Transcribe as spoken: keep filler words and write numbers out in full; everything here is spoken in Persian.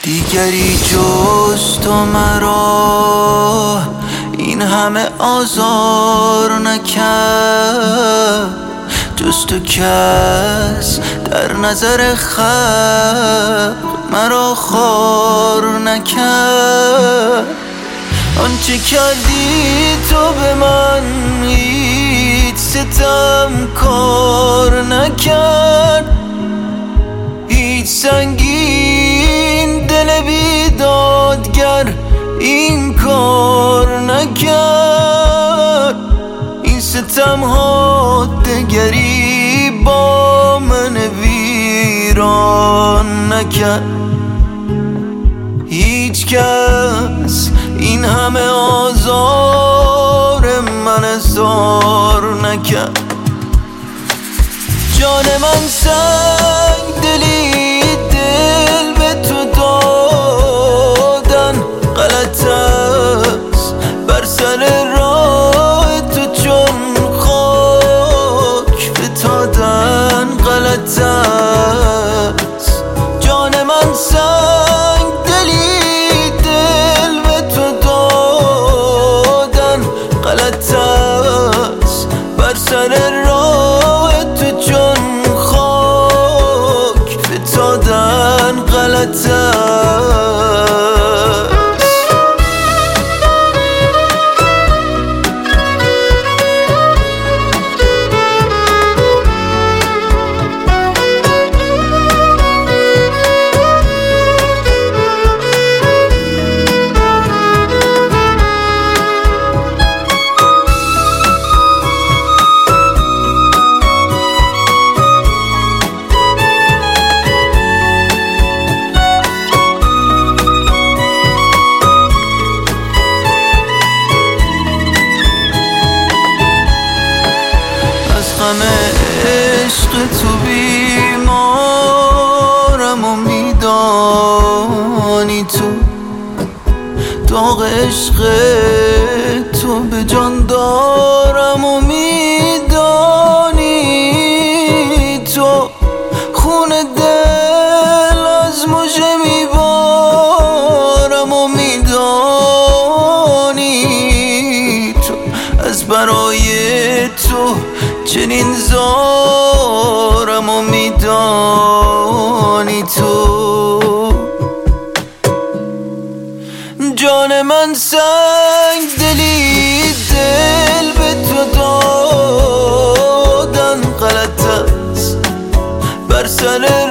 دیگری جز تو مرا این همه آزار نکرد، جز تو کس در نظر خلق مرا خوار نکرد. آنچه کردی تو به من هیچ ستم کار نکرد، هیچ سنگین دل بیدادگر این کار نکرد. این ستم ها دگری با من ویران نکرد. هیچ کس این همه آزار من اظهار نکرد. جان من سنگ دلی دل به تو دادن غلط است، بر سر راه تو چون خاک فتادن غلط است. جان من سنگ دلی دل به تو دادن غلط است، بر سر راه تو چون خاک فتادن غلط است. غم عشق تو بیمارم و میدانی تو، داغ عشق تو به جان دارم و میدانی تو. خون دل از مژه میبارم و میدانی تو، از برای تو چنین زارم و میدانی تو. جان من سنگ دلی دل به تو دادن غلط است، بر سر